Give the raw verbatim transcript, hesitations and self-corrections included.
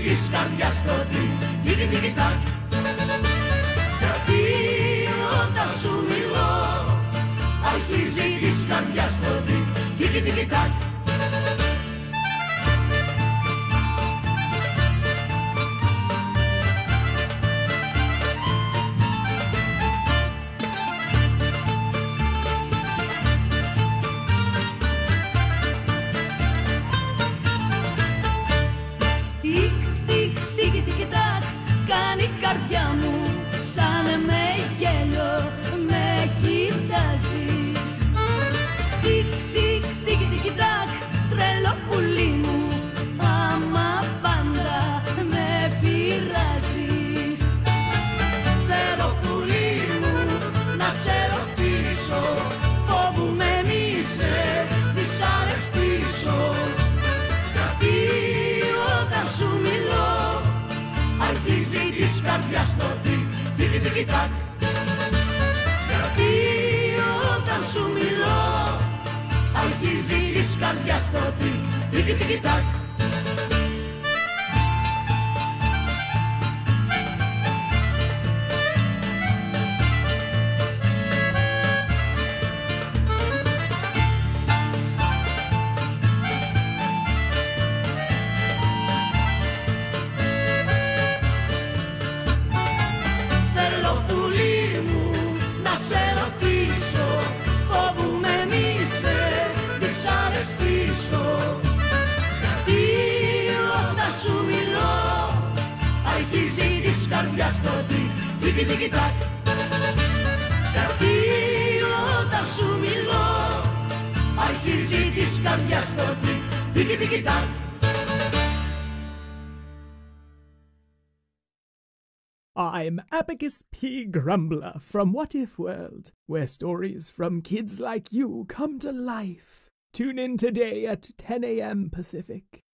της καρδιάς στο τικ, τικ τικ τακ. Γιατί όταν σου μιλώ αρχίζει της καρδιάς στο τικ, τικ τικ τακ. Κάνει η καρδιά μου σαν με γέλιο, με κοιτάζεις. Τικ, τικ, τικ, τικ, τακ, τρελό πουλί μου, άμα πάντα με πειράζεις. Θέλω πουλί μου να σε ρωτήσω, φοβούμαι μη σε δυσαρεστήσω. Γιατί όταν σου μιλώ αρχίζει της καρδιάς το τικ, τικ τικ τακ. Γιατί όταν σου μιλώ αρχίζει της καρδιάς το τικ, τικ τικ τακ. Γιατί όταν σου μιλώ αρχίζει της καρδιάς το τικ, τικ τικ τακ. Γιατί όταν σου μιλώ αρχίζει της καρδιάς το τικ, τικ τικ τακ. I'm Abacus P. Grumbler from What If World, where stories from kids like you come to life. Tune in today at ten a m Pacific.